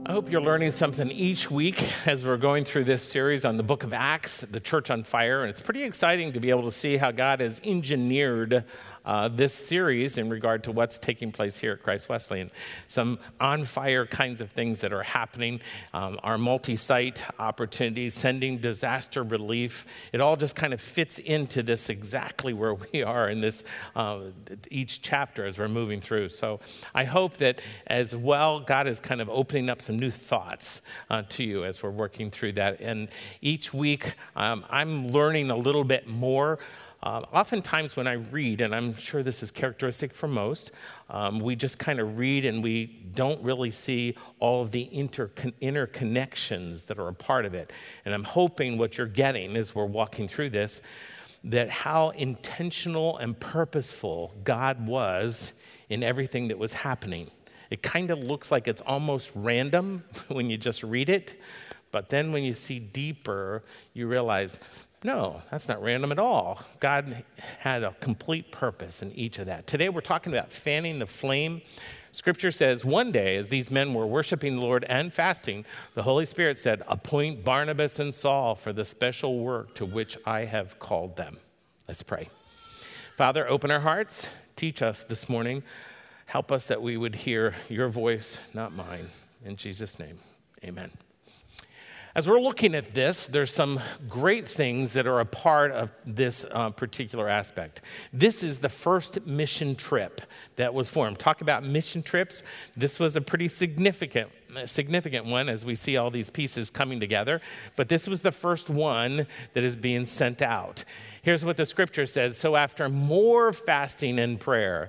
I hope you're learning something each week as we're going through this series on the book of Acts, the church on fire. And it's pretty exciting to be able to see how God has engineered this series in regard to what's taking place here at Christ Wesleyan. Some on fire kinds of things that are happening, our multi-site opportunities, sending disaster relief. It all just kind of fits into this exactly where we are in this each chapter as we're moving through. So I hope that as well, God is kind of opening up some new thoughts to you as we're working through that. And each week, I'm learning a little bit more. Oftentimes when I read, and I'm sure this is characteristic for most, we just kind of read and we don't really see all of the interconnections that are a part of it. And I'm hoping what you're getting as we're walking through this, that how intentional and purposeful God was in everything that was happening. It kind of looks like it's almost random when you just read it, but then when you see deeper, you realize, no, that's not random at all. God had a complete purpose in each of that. Today we're talking about fanning the flame. Scripture says, one day as these men were worshiping the Lord and fasting, the Holy Spirit said, appoint Barnabas and Saul for the special work to which I have called them. Let's pray. Father, open our hearts. Teach us this morning. Help us that we would hear your voice, not mine. In Jesus' name, amen. As we're looking at this, there's some great things that are a part of this particular aspect. This is the first mission trip that was formed. Talk about mission trips. This was a pretty significant one as we see all these pieces coming together. But this was the first one that is being sent out. Here's what the scripture says. So after more fasting and prayer,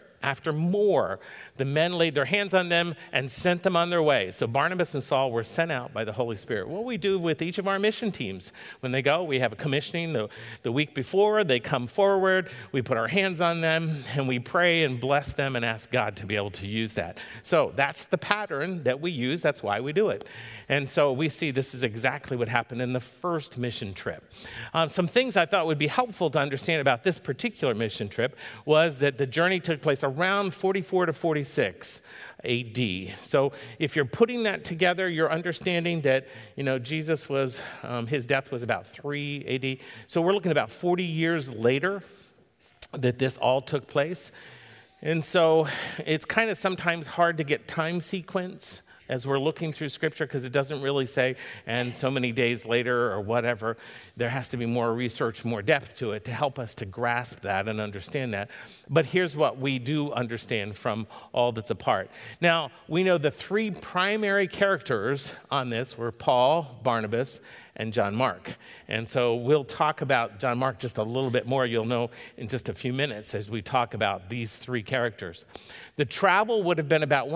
the men laid their hands on them and sent them on their way. So Barnabas and Saul were sent out by the Holy Spirit. What we do with each of our mission teams, when they go, we have a commissioning the week before, they come forward, we put our hands on them, and we pray and bless them and ask God to be able to use that. So that's the pattern that we use. That's why we do it. And so we see this is exactly what happened in the first mission trip. Some things I thought would be helpful to understand about this particular mission trip was that the journey took place around 44 to 46 AD. So if you're putting that together, you're understanding that, Jesus was, his death was about 3 AD. So we're looking about 40 years later that this all took place. And so it's kind of sometimes hard to get time sequence as we're looking through Scripture because it doesn't really say, and so many days later or whatever. There has to be more research, more depth to it to help us to grasp that and understand that. But here's what we do understand from all that's apart. Now, we know the three primary characters on this were Paul, Barnabas, and John Mark. And so we'll talk about John Mark just a little bit more. You'll know in just a few minutes as we talk about these three characters. The travel would have been about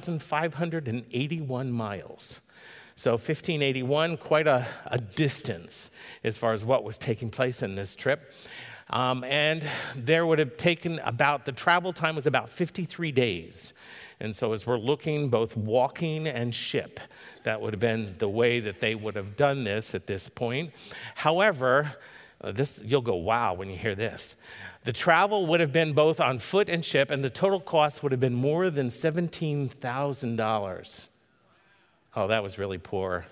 1,581 miles. So 1581, quite a distance as far as what was taking place in this trip. And there would have taken the travel time was about 53 days. And so as we're looking both walking and ship, that would have been the way that they would have done this at this point. However, you'll go, wow, when you hear this. The travel would have been both on foot and ship, and the total cost would have been more than $17,000. Oh, that was really poor.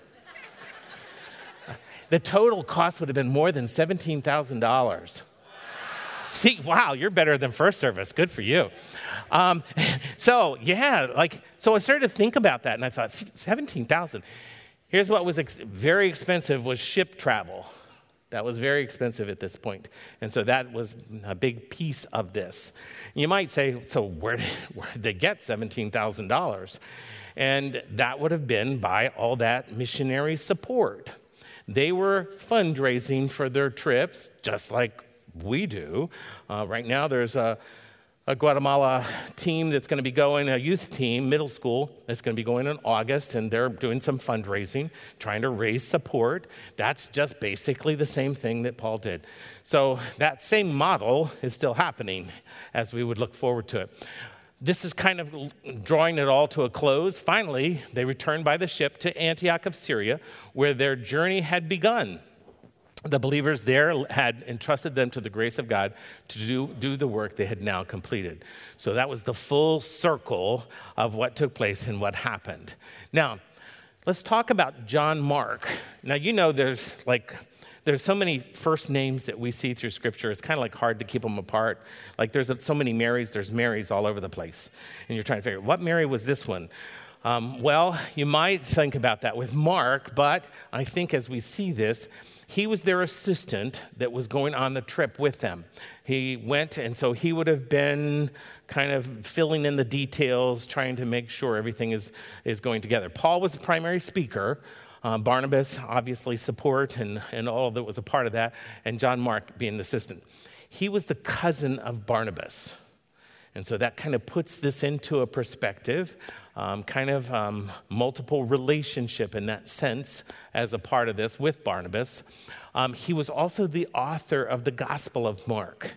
The total cost would have been more than $17,000. See, wow, you're better than first service. Good for you. So I started to think about that, and I thought, 17,000. Here's what was very expensive was ship travel. That was very expensive at this point. And so that was a big piece of this. You might say, so where did they get $17,000? And that would have been by all that missionary support. They were fundraising for their trips, just like we do. Right now there's a Guatemala team that's going to be going, a youth team, middle school, that's going to be going in August, and they're doing some fundraising, trying to raise support. That's just basically the same thing that Paul did. So that same model is still happening as we would look forward to it. This is kind of drawing it all to a close. Finally, they returned by the ship to Antioch of Syria, where their journey had begun. The believers there had entrusted them to the grace of God to do the work they had now completed. So that was the full circle of what took place and what happened. Now, Let's talk about John Mark. Now, you know there's so many first names that we see through Scripture, it's kind of like hard to keep them apart. Like there's so many Marys, there's Marys all over the place. And you're trying to figure out, what Mary was this one? Well, you might think about that with Mark, but I think as we see this, he was their assistant that was going on the trip with them. He went, and so he would have been kind of filling in the details, trying to make sure everything is going together. Paul was the primary speaker. Barnabas, obviously, support and all that was a part of that, and John Mark being the assistant. He was the cousin of Barnabas. And so that kind of puts this into a perspective, multiple relationship in that sense as a part of this with Barnabas. He was also the author of the Gospel of Mark.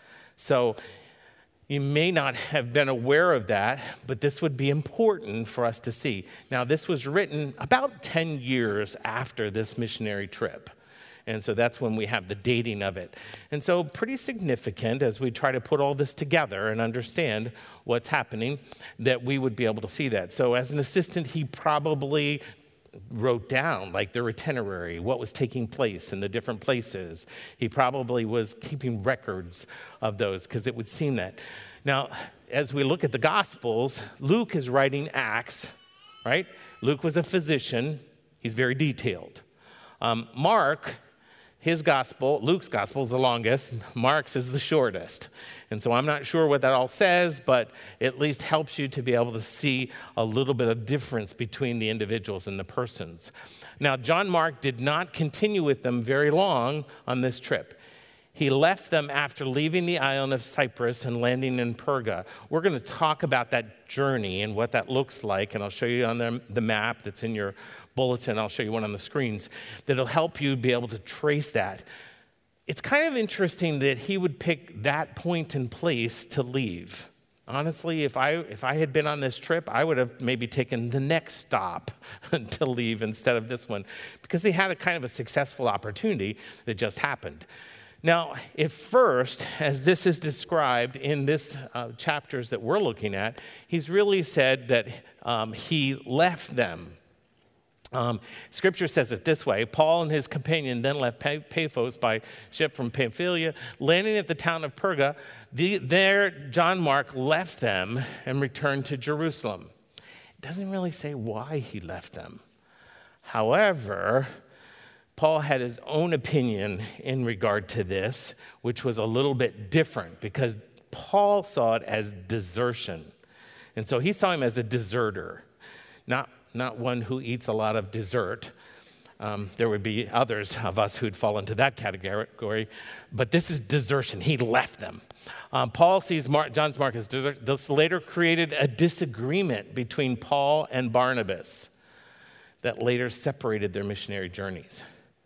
So you may not have been aware of that, but this would be important for us to see. Now, this was written about 10 years after this missionary trip. And so that's when we have the dating of it. And so pretty significant as we try to put all this together and understand what's happening, that we would be able to see that. So as an assistant, he probably wrote down like their itinerary, what was taking place in the different places. He probably was keeping records of those because it would seem that. Now, as we look at the Gospels, Luke is writing Acts, right? Luke was a physician. He's very detailed. Mark, his gospel, Luke's gospel is the longest, Mark's is the shortest. And so I'm not sure what that all says, but at least helps you to be able to see a little bit of difference between the individuals and the persons. Now, John Mark did not continue with them very long on this trip. He left them after leaving the island of Cyprus and landing in Perga. We're going to talk about that journey and what that looks like, and I'll show you on the map that's in your bulletin. I'll show you one on the screens that'll help you be able to trace that. It's kind of interesting that he would pick that point and place to leave. Honestly, if I had been on this trip, I would have maybe taken the next stop to leave instead of this one, because they had a kind of a successful opportunity that just happened. Now, at first, as this is described in this chapters that we're looking at, he's really said that he left them. Scripture says it this way: Paul and his companion then left Paphos by ship from Pamphylia, landing at the town of Perga. There, John Mark left them and returned to Jerusalem. It doesn't really say why he left them. However, Paul had his own opinion in regard to this, which was a little bit different because Paul saw it as desertion. And so he saw him as a deserter, not one who eats a lot of dessert. There would be others of us who'd fall into that category, but this is desertion. He left them. Paul sees John Mark as deserter. This later created a disagreement between Paul and Barnabas that later separated their missionary journeys.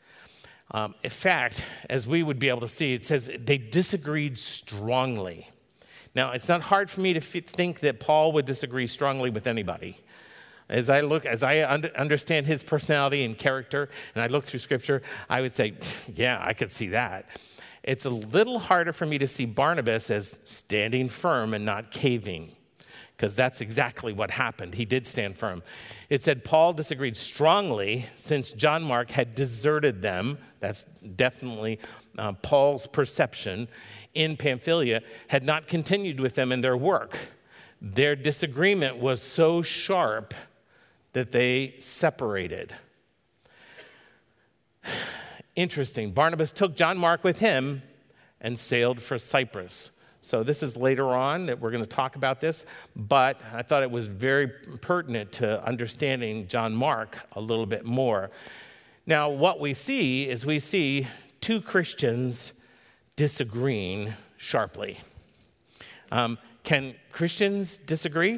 In fact, as we would be able to see, it says they disagreed strongly. Now, it's not hard for me to think that Paul would disagree strongly with anybody. As I understand his personality and character, and I look through Scripture, I would say, yeah, I could see that. It's a little harder for me to see Barnabas as standing firm and not caving, because that's exactly what happened. He did stand firm. It said Paul disagreed strongly since John Mark had deserted them. That's definitely Paul's perception in Pamphylia, had not continued with them in their work. Their disagreement was so sharp that they separated. Interesting. Barnabas took John Mark with him and sailed for Cyprus. So this is later on that we're going to talk about this, but I thought it was very pertinent to understanding John Mark a little bit more. Now, what we see is two Christians disagreeing sharply. Can Christians disagree?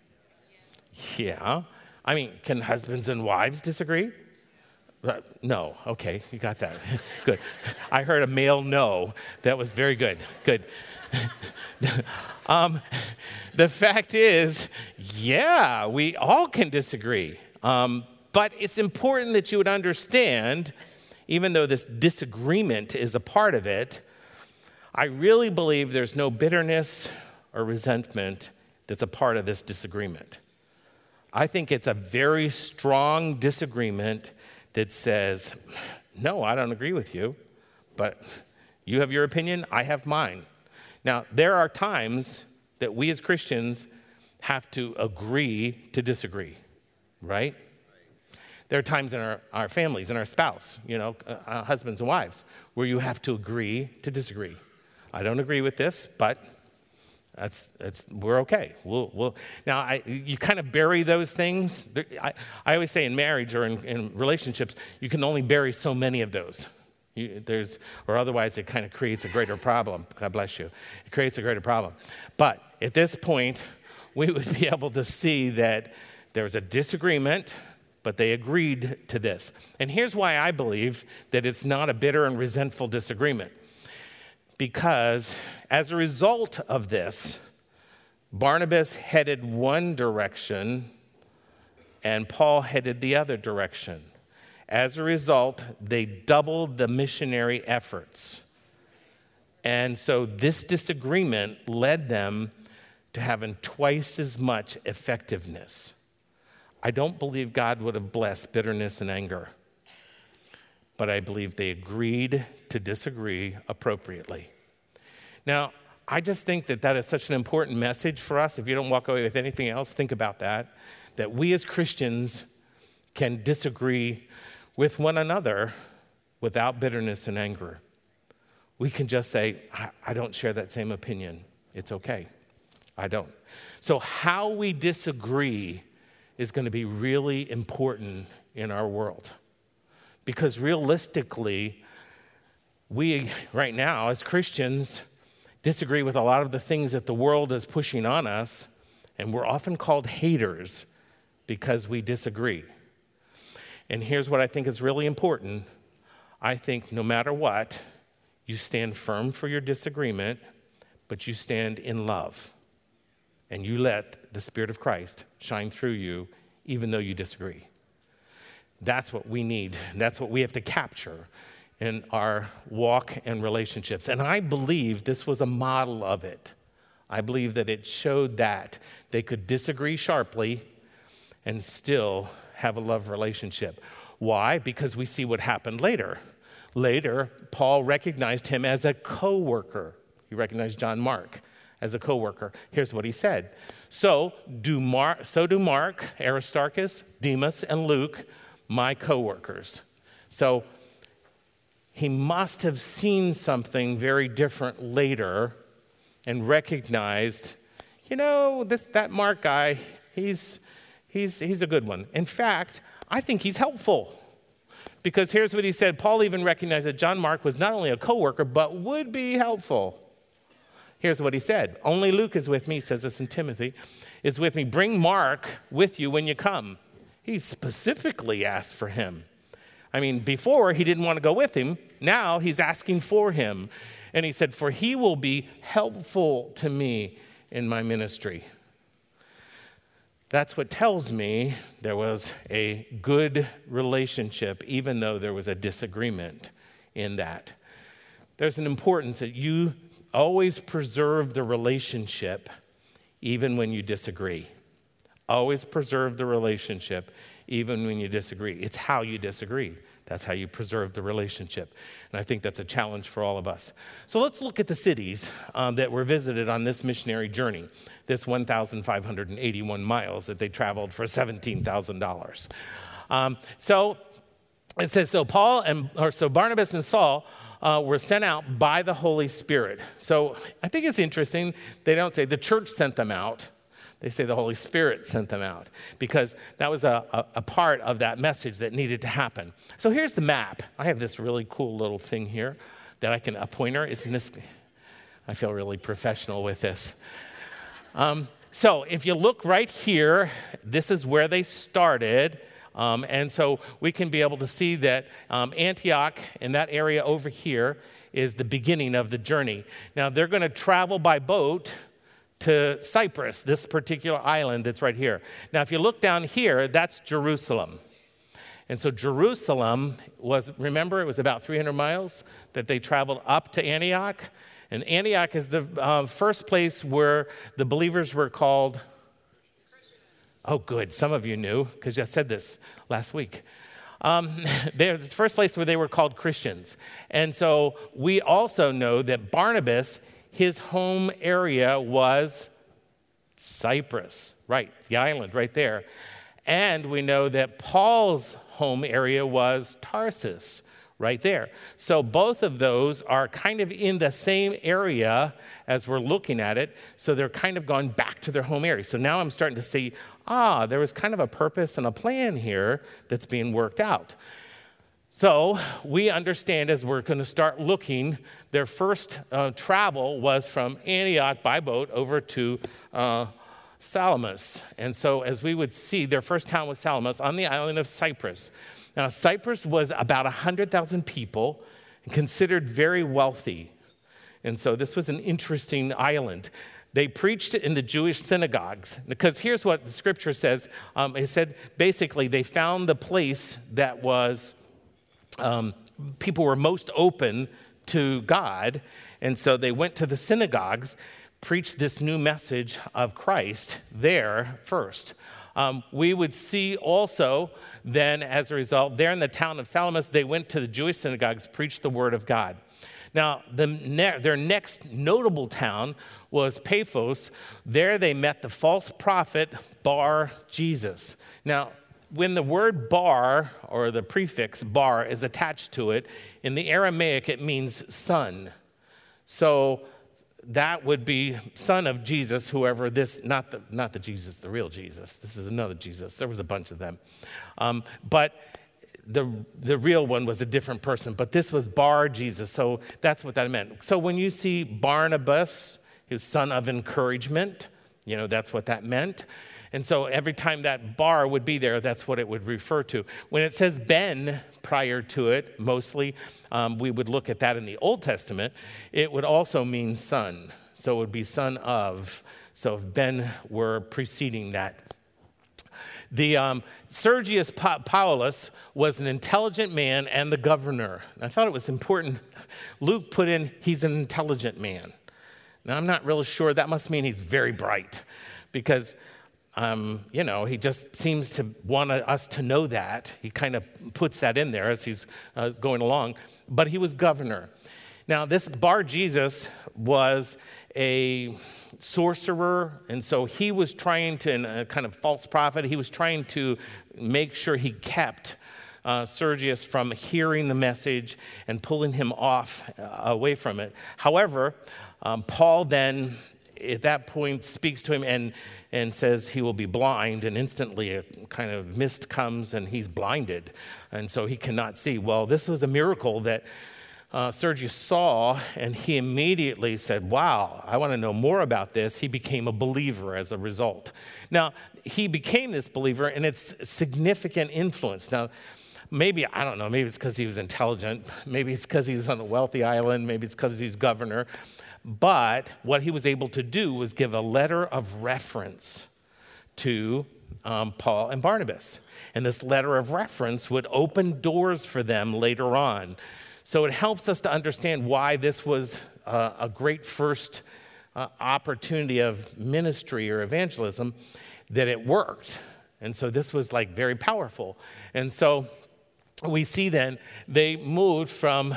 Yeah. I mean, can husbands and wives disagree? No. Okay, you got that. Good. I heard a male no. That was very good. Good. The fact is, yeah, we all can disagree. But it's important that you would understand, even though this disagreement is a part of it, I really believe there's no bitterness or resentment that's a part of this disagreement. I think it's a very strong disagreement that says, no, I don't agree with you, but you have your opinion, I have mine. Now, there are times that we as Christians have to agree to disagree, right? There are times in our families and our spouse, husbands and wives, where you have to agree to disagree. I don't agree with this, but we're okay. Now, you kind of bury those things. I always say in marriage or in relationships, you can only bury so many of those. Or otherwise it kind of creates a greater problem. God bless you. It creates a greater problem. But at this point, we would be able to see that there was a disagreement, but they agreed to this. And here's why I believe that it's not a bitter and resentful disagreement. Because as a result of this, Barnabas headed one direction and Paul headed the other direction. As a result, they doubled the missionary efforts. And so this disagreement led them to having twice as much effectiveness. I don't believe God would have blessed bitterness and anger, but I believe they agreed to disagree appropriately. Now, I just think that is such an important message for us. If you don't walk away with anything else, think about that we as Christians can disagree with one another without bitterness and anger. We can just say, I don't share that same opinion. It's okay. I don't. So how we disagree is going to be really important in our world. Because realistically, we right now as Christians disagree with a lot of the things that the world is pushing on us, and we're often called haters because we disagree. And here's what I think is really important. I think no matter what, you stand firm for your disagreement, but you stand in love. And you let the Spirit of Christ shine through you, even though you disagree. That's what we need. That's what we have to capture in our walk and relationships. And I believe this was a model of it. I believe that it showed that they could disagree sharply and still have a love relationship. Why? Because we see what happened later. Later, Paul recognized him as a co-worker. He recognized John Mark as a co-worker. Here's what he said. So do Mark, Aristarchus, Demas, and Luke, my co-workers. So he must have seen something very different later and recognized, that Mark guy, he's a good one. In fact, I think he's helpful. Because here's what he said. Paul even recognized that John Mark was not only a co-worker, but would be helpful. Here's what he said. Only Luke is with me, he says this in Timothy, is with me. Bring Mark with you when you come. He specifically asked for him. Before he didn't want to go with him. Now he's asking for him. And he said, for he will be helpful to me in my ministry. That's what tells me there was a good relationship, even though there was a disagreement in that. There's an importance that you always preserve the relationship, even when you disagree. Always preserve the relationship, even when you disagree. It's how you disagree. That's how you preserve the relationship. And I think that's a challenge for all of us. So let's look at the cities that were visited on this missionary journey, this 1,581 miles that they traveled for $17,000. So it says, so Barnabas and Saul were sent out by the Holy Spirit. So I think it's interesting. They don't say the church sent them out. They say the Holy Spirit sent them out because that was a part of that message that needed to happen. So here's the map. I have this really cool little thing here that I can, a pointer. Isn't this, I feel really professional with this. So if you look right here, this is where they started. And so we can be able to see that Antioch in that area over here is the beginning of the journey. Now they're going to travel by boat to Cyprus, this particular island that's right here. Now, if you look down here, that's Jerusalem. And so Jerusalem remember, it was about 300 miles that they traveled up to Antioch. And Antioch is the first place where the believers were called Oh, good. Some of you knew because I said this last week. They're the first place where they were called Christians. And so we also know that Barnabas, his home area was Cyprus, right, the island right there. And we know that Paul's home area was Tarsus, right there. So both of those are kind of in the same area as we're looking at it. So they're kind of gone back to their home area. So now I'm starting to see, there was kind of a purpose and a plan here that's being worked out. So we understand as we're going to start looking, their first travel was from Antioch by boat over to Salamis. And so as we would see, their first town was Salamis on the island of Cyprus. Now, Cyprus was about 100,000 people and considered very wealthy. And so this was an interesting island. They preached in the Jewish synagogues because here's what the scripture says. It said basically they found the place that was, people were most open to God. And so they went to the synagogues, preached this new message of Christ there first. We would see also then as a result, there in the town of Salamis, they went to the Jewish synagogues, preached the word of God. Now, their next notable town was Paphos. There they met the false prophet Bar Jesus. Now, when the word bar, or the prefix bar, is attached to it, in the Aramaic it means son. So that would be son of Jesus, whoever this, not the Jesus, the real Jesus. This is another Jesus. There was a bunch of them. But the real one was a different person. But this was Bar Jesus, so that's what that meant. So when you see Barnabas, his son of encouragement, that's what that meant. And so every time that bar would be there, that's what it would refer to. When it says Ben prior to it, mostly, we would look at that in the Old Testament, it would also mean son. So it would be son of. So if Ben were preceding that. The Sergius Paulus was an intelligent man and the governor. I thought it was important. Luke put in, he's an intelligent man. Now, I'm not really sure. That must mean he's very bright because he just seems to want us to know that. He kind of puts that in there as he's going along. But he was governor. Now, this Bar Jesus was a sorcerer, and so he was trying to, in a kind of false prophet, he was trying to make sure he kept Sergius from hearing the message and pulling him off away from it. However, Paul then at that point speaks to him and says he will be blind, and instantly a kind of mist comes and he's blinded, and so he cannot see. Well, this was a miracle that Sergius saw, and he immediately said, wow, I want to know more about this. He became a believer as a result. Now, he became this believer, and it's significant influence. Now, maybe, I don't know, maybe it's because he was intelligent. Maybe it's because he was on a wealthy island. Maybe it's because he's governor. But what he was able to do was give a letter of reference to Paul and Barnabas. And this letter of reference would open doors for them later on. So it helps us to understand why this was a great first opportunity of ministry or evangelism, that it worked. And so this was like very powerful. And so we see then they moved from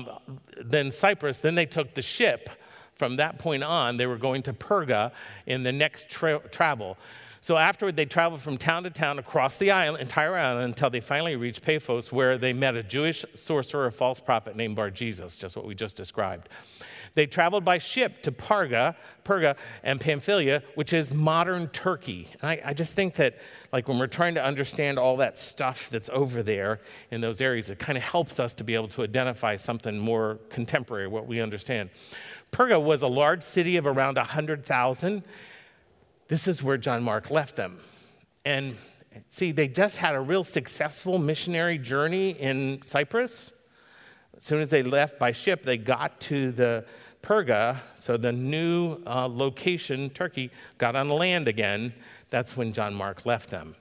then Cyprus, then they took the ship. From that point on, they were going to Perga in the next travel. So afterward, they traveled from town to town across the island, entire island, until they finally reached Paphos, where they met a Jewish sorcerer, a false prophet named Bar Jesus, just what we just described. They traveled by ship to Perga and Pamphylia, which is modern Turkey. And I just think that, like, when we're trying to understand all that stuff that's over there in those areas, it kind of helps us to be able to identify something more contemporary, what we understand. Perga was a large city of around 100,000. This is where John Mark left them. And see, they just had a real successful missionary journey in Cyprus. As soon as they left by ship, they got to the Perga, so the new location, Turkey, got on land again. That's when John Mark left them.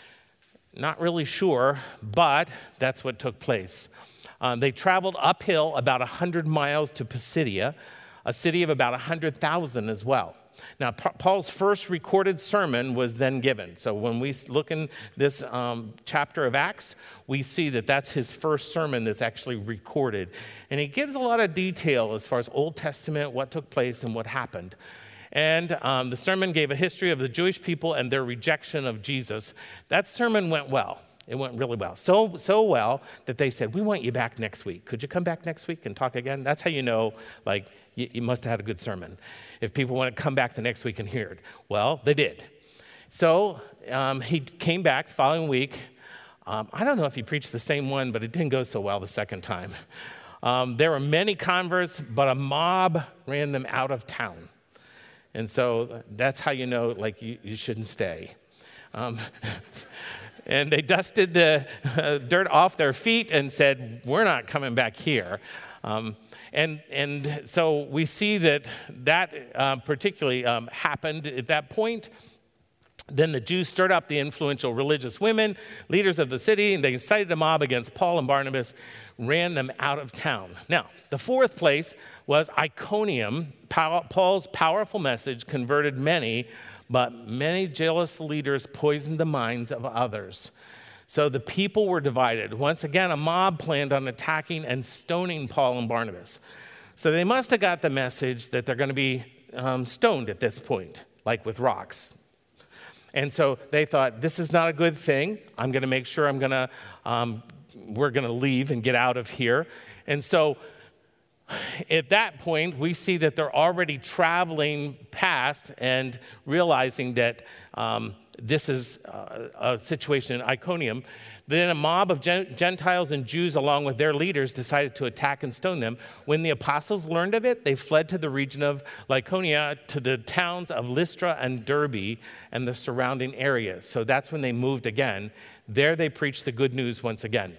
Not really sure, but that's what took place. They traveled uphill about 100 miles to Pisidia, a city of about 100,000 as well. Now, Paul's first recorded sermon was then given. So when we look in this chapter of Acts, we see that that's his first sermon that's actually recorded. And he gives a lot of detail as far as Old Testament, what took place and what happened. And the sermon gave a history of the Jewish people and their rejection of Jesus. That sermon went well. It went really well. So well that they said, we want you back next week. Could you come back next week and talk again? That's how you know, like, you must have had a good sermon. If people want to come back the next week and hear it. Well, they did. So he came back the following week. I don't know if he preached the same one, but it didn't go so well the second time. There were many converts, but a mob ran them out of town. And so that's how you know, like, you shouldn't stay. And they dusted the dirt off their feet and said, we're not coming back here. And so we see that particularly happened at that point. Then the Jews stirred up the influential religious women, leaders of the city, and they incited a mob against Paul and Barnabas, ran them out of town. Now, the fourth place was Iconium. Paul's powerful message converted many, but many jealous leaders poisoned the minds of others. So the people were divided. Once again, a mob planned on attacking and stoning Paul and Barnabas. So they must have got the message that they're going to be stoned at this point, like with rocks. And so they thought, this is not a good thing. I'm going to make sure we're going to leave and get out of here. And so at that point, we see that they're already traveling past and realizing that this is a situation in Iconium. Then a mob of Gentiles and Jews, along with their leaders, decided to attack and stone them. When the apostles learned of it, they fled to the region of Lycaonia, to the towns of Lystra and Derbe and the surrounding areas. So that's when they moved again. There they preached the good news once again.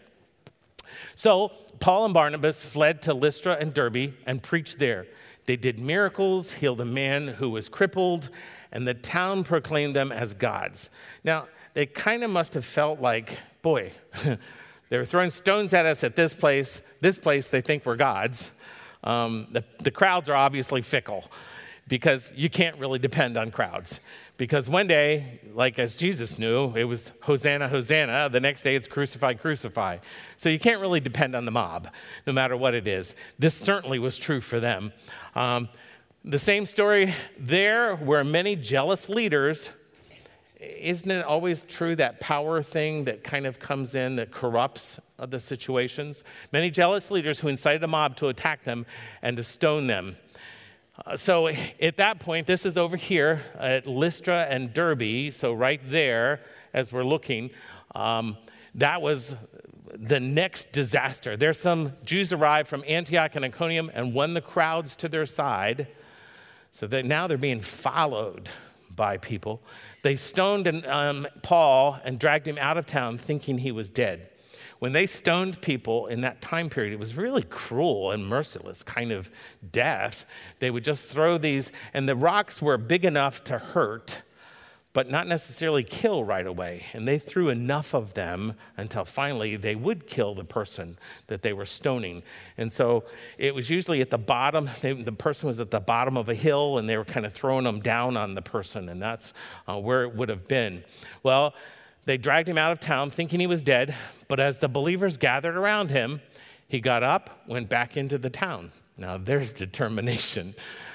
So Paul and Barnabas fled to Lystra and Derbe and preached there. They did miracles, healed a man who was crippled, and the town proclaimed them as gods. Now, they kind of must have felt like, boy, they were throwing stones at us at this place. This place they think we're gods. The crowds are obviously fickle because you can't really depend on crowds. Because one day, like as Jesus knew, it was Hosanna, Hosanna. The next day it's crucify, crucify. So you can't really depend on the mob, no matter what it is. This certainly was true for them. The same story there where many jealous leaders. Isn't it always true, that power thing that kind of comes in that corrupts the situations? Many jealous leaders who incited a mob to attack them and to stone them. So at that point, this is over here at Lystra and Derbe, so right there as we're looking, that was the next disaster. There's some Jews arrived from Antioch and Iconium and won the crowds to their side, so that now they're being followed by people. They stoned Paul and dragged him out of town thinking he was dead. When they stoned people in that time period, it was really cruel and merciless kind of death. They would just throw these, and the rocks were big enough to hurt, but not necessarily kill right away. And they threw enough of them until finally they would kill the person that they were stoning. And so it was usually at the bottom. The person was at the bottom of a hill, and they were kind of throwing them down on the person, and that's where it would have been. Well, they dragged him out of town thinking he was dead, but as the believers gathered around him, he got up, went back into the town. Now, there's determination.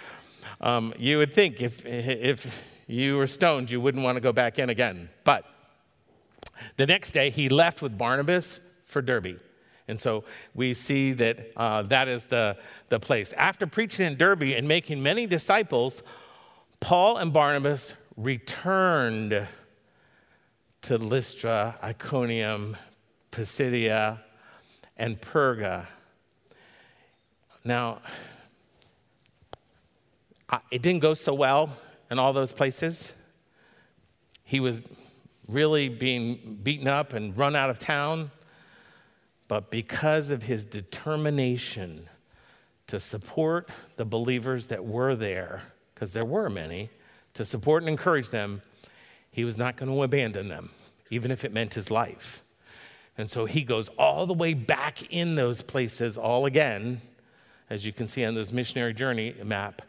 You would think if you were stoned, you wouldn't want to go back in again. But the next day, he left with Barnabas for Derbe. And so we see that that is the place. After preaching in Derbe and making many disciples, Paul and Barnabas returned to Lystra, Iconium, Pisidia, and Perga. Now, it didn't go so well in all those places. He was really being beaten up and run out of town. But because of his determination to support the believers that were there, because there were many, to support and encourage them, he was not going to abandon them, even if it meant his life. And so he goes all the way back in those places all again, as you can see on this missionary journey map.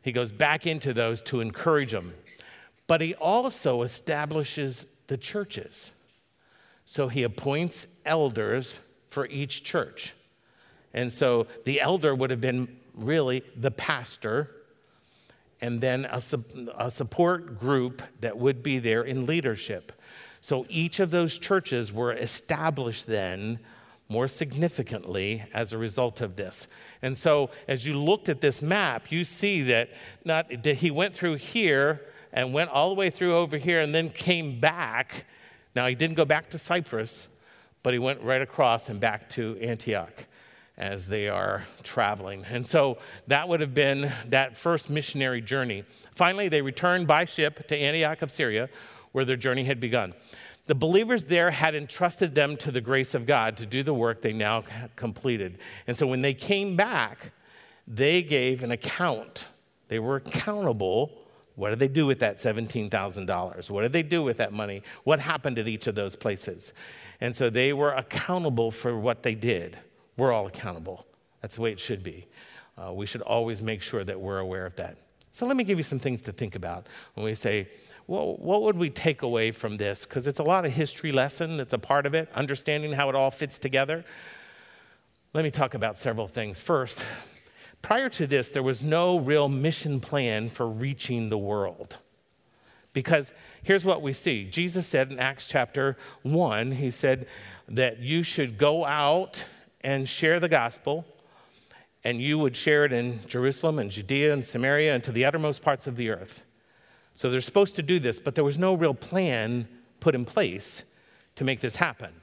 He goes back into those to encourage them. But he also establishes the churches. So he appoints elders for each church. And so the elder would have been really the pastor, and then a support group that would be there in leadership. So each of those churches were established then more significantly as a result of this. And so as you looked at this map, you see that he went through here and went all the way through over here and then came back. Now, he didn't go back to Cyprus, but he went right across and back to Antioch as they are traveling. And so that would have been that first missionary journey. Finally, they returned by ship to Antioch of Syria, where their journey had begun. The believers there had entrusted them to the grace of God to do the work they now completed. And so when they came back, they gave an account. They were accountable. What did they do with that $17,000? What did they do with that money? What happened at each of those places? And so they were accountable for what they did. We're all accountable. That's the way it should be. We should always make sure that we're aware of that. So let me give you some things to think about when we say, well, what would we take away from this? Because it's a lot of history lesson that's a part of it, understanding how it all fits together. Let me talk about several things. First, prior to this, there was no real mission plan for reaching the world. Because here's what we see. Jesus said in Acts chapter 1, he said that you should go out and share the gospel, and you would share it in Jerusalem and Judea and Samaria and to the uttermost parts of the earth. So they're supposed to do this, but there was no real plan put in place to make this happen.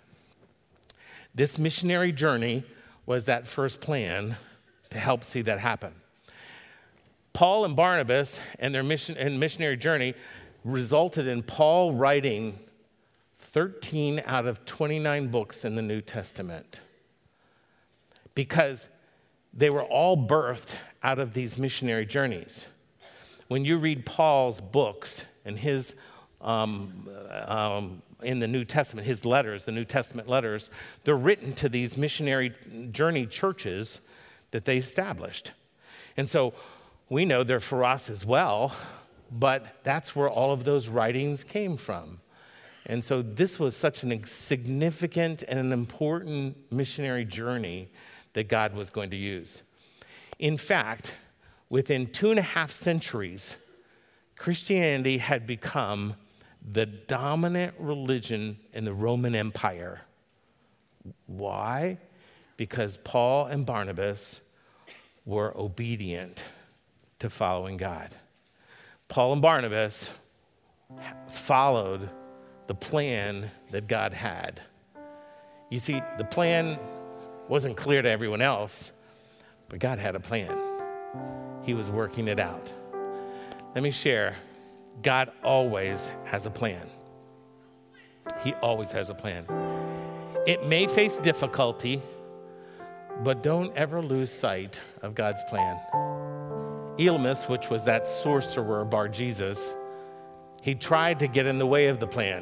This missionary journey was that first plan to help see that happen. Paul and Barnabas and their missionary journey resulted in Paul writing 13 out of 29 books in the New Testament, because they were all birthed out of these missionary journeys. When you read Paul's books and his, in the New Testament, his letters, the New Testament letters, they're written to these missionary journey churches that they established. And so we know they're for us as well, but that's where all of those writings came from. And so this was such a significant and an important missionary journey that God was going to use. In fact, within 2.5 centuries, Christianity had become the dominant religion in the Roman Empire. Why? Because Paul and Barnabas were obedient to following God. Paul and Barnabas followed the plan that God had. You see, the plan wasn't clear to everyone else, but God had a plan. He was working it out. Let me share. God always has a plan. He always has a plan. It may face difficulty, but don't ever lose sight of God's plan. Elymas, which was that sorcerer Bar-Jesus, he tried to get in the way of the plan,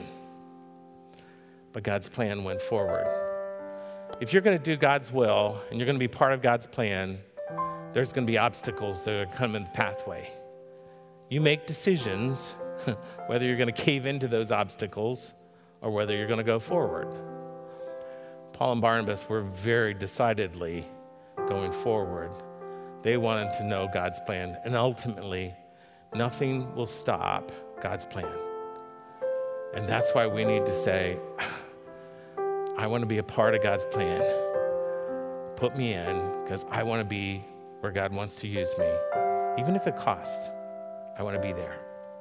but God's plan went forward. If you're going to do God's will and you're going to be part of God's plan, there's going to be obstacles that are coming in the pathway. You make decisions whether you're going to cave into those obstacles or whether you're going to go forward. Paul and Barnabas were very decidedly going forward. They wanted to know God's plan, and ultimately, nothing will stop God's plan. And that's why we need to say, I want to be a part of God's plan. Put me in, because I want to be where God wants to use me. Even if it costs, I want to be there.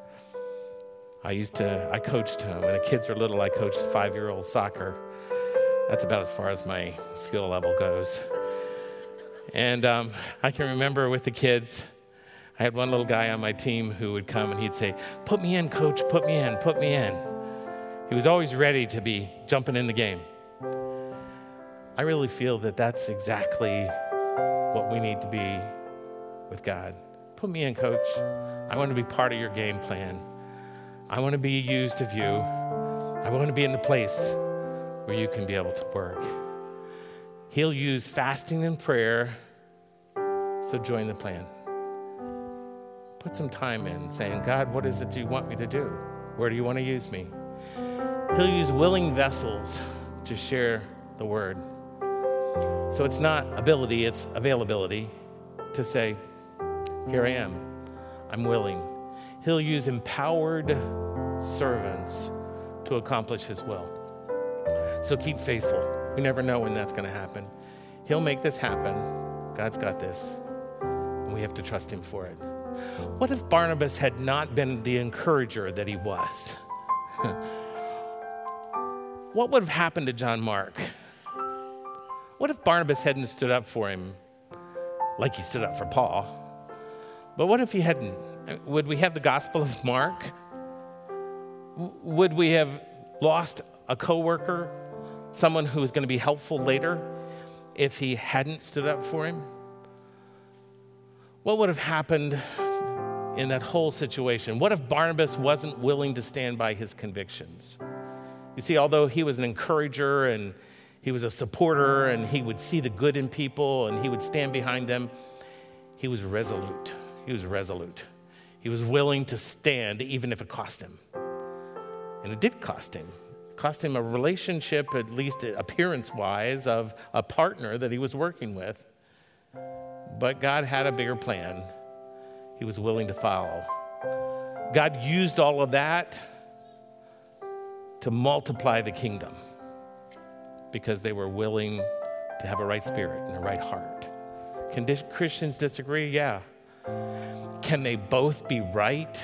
I coached, when the kids were little, I coached 5-year-old soccer. That's about as far as my skill level goes. And I can remember with the kids, I had one little guy on my team who would come and he'd say, "Put me in, coach, put me in, put me in." He was always ready to be jumping in the game. I really feel that that's exactly what we need to be with God. Put me in, coach. I want to be part of your game plan. I want to be used of you. I want to be in the place where you can be able to work. He'll use fasting and prayer, so join the plan. Put some time in saying, God, what is it you want me to do? Where do you want to use me? He'll use willing vessels to share the word. So it's not ability, it's availability to say, here I am, I'm willing. He'll use empowered servants to accomplish his will. So keep faithful. We never know when that's going to happen. He'll make this happen. God's got this. And we have to trust him for it. What if Barnabas had not been the encourager that he was? What would have happened to John Mark? What if Barnabas hadn't stood up for him like he stood up for Paul? But what if he hadn't? Would we have the Gospel of Mark? Would we have lost a coworker, someone who was going to be helpful later, if he hadn't stood up for him? What would have happened in that whole situation? What if Barnabas wasn't willing to stand by his convictions? You see, although he was an encourager and he was a supporter and he would see the good in people and he would stand behind them, he was resolute. He was resolute. He was willing to stand even if it cost him. And it did cost him. It cost him a relationship, at least appearance-wise, of a partner that he was working with. But God had a bigger plan. He was willing to follow. God used all of that to multiply the kingdom because they were willing to have a right spirit and a right heart. Can Christians disagree? Yeah. Can they both be right?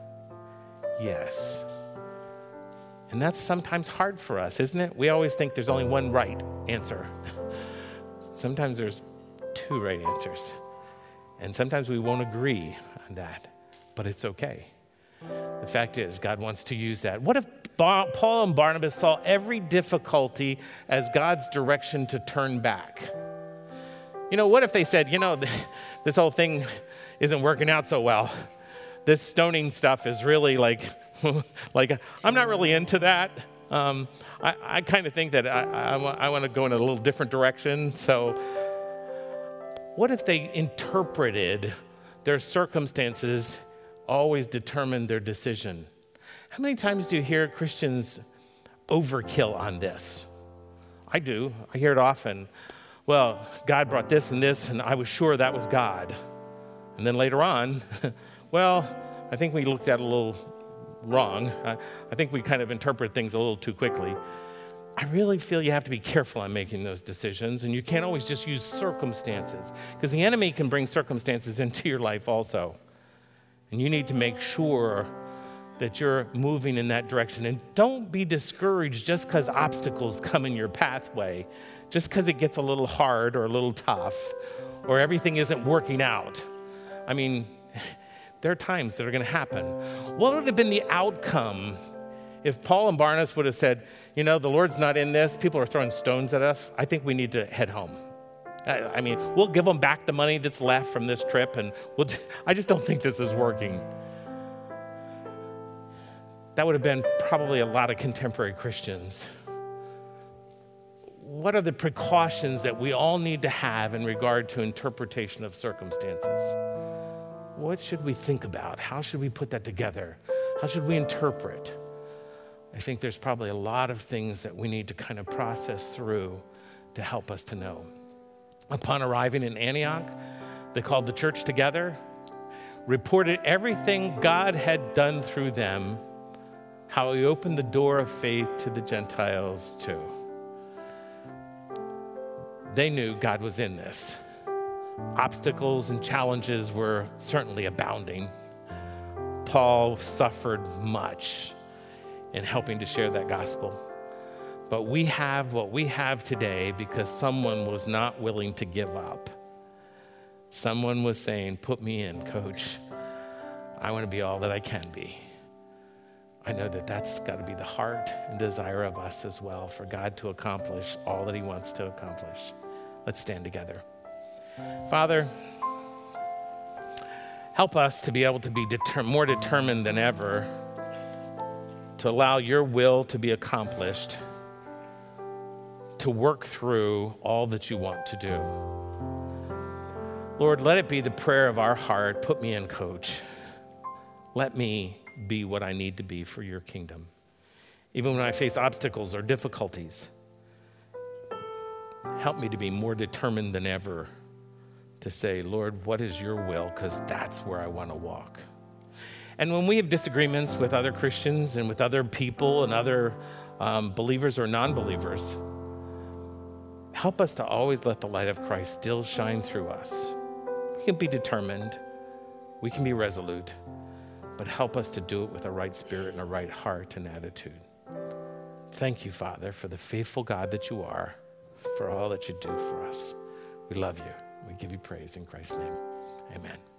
Yes. And that's sometimes hard for us, isn't it? We always think there's only one right answer. Sometimes there's two right answers. And sometimes we won't agree on that, but it's okay. The fact is, God wants to use that. What if Paul and Barnabas saw every difficulty as God's direction to turn back? What if they said, this whole thing isn't working out so well. This stoning stuff is really like I'm not really into that. I kind of think that I want to go in a little different direction. So what if they interpreted their circumstances always determined their decision? How many times do you hear Christians overkill on this? I do. I hear it often. Well, God brought this, and I was sure that was God. And then later on, well, I think we looked at it a little wrong. I think we kind of interpret things a little too quickly. I really feel you have to be careful on making those decisions, and you can't always just use circumstances, because the enemy can bring circumstances into your life also. And you need to make sure that you're moving in that direction. And don't be discouraged just because obstacles come in your pathway, just because it gets a little hard or a little tough, or everything isn't working out. I mean, there are times that are going to happen. What would have been the outcome if Paul and Barnabas would have said, the Lord's not in this, people are throwing stones at us, I think we need to head home. I mean, we'll give them back the money that's left from this trip, and I just don't think this is working. That would have been probably a lot of contemporary Christians. What are the precautions that we all need to have in regard to interpretation of circumstances? What should we think about? How should we put that together? How should we interpret? I think there's probably a lot of things that we need to kind of process through to help us to know. Upon arriving in Antioch, they called the church together, reported everything God had done through them, how he opened the door of faith to the Gentiles too. They knew God was in this. Obstacles and challenges were certainly abounding. Paul suffered much in helping to share that gospel. But we have what we have today because someone was not willing to give up. Someone was saying, put me in, coach. I want to be all that I can be. I know that that's got to be the heart and desire of us as well, for God to accomplish all that he wants to accomplish. Let's stand together. Father, help us to be able to be more determined than ever to allow your will to be accomplished, to work through all that you want to do. Lord, let it be the prayer of our heart. Put me in, coach. let me be what I need to be for your kingdom. Even when I face obstacles or difficulties, help me to be more determined than ever to say, Lord, what is your will? Because that's where I want to walk. And when we have disagreements with other Christians and with other people and other believers or non-believers, help us to always let the light of Christ still shine through us. We can be determined, we can be resolute, but help us to do it with a right spirit and a right heart and attitude. Thank you, Father, for the faithful God that you are, for all that you do for us. We love you. We give you praise in Christ's name. Amen.